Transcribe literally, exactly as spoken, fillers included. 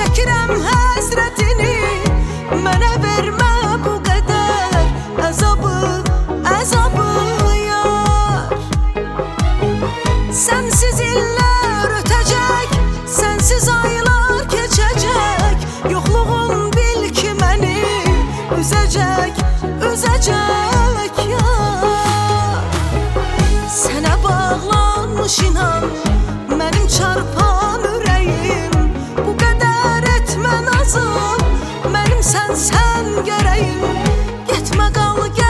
çəkirəm həsrətini, mənə vermə bu qədər əzabı, əzabı yar. Sənsiz illər ötəcək, sənsiz aylar keçəcək, yoxluğun bil ki məni üzəcək, üzəcək yar. Sənə bağlanmış inan, mənim çarpan ürəyim, bu qədər etmə nazım, mənim sənsən gərəyim. Getmə qal,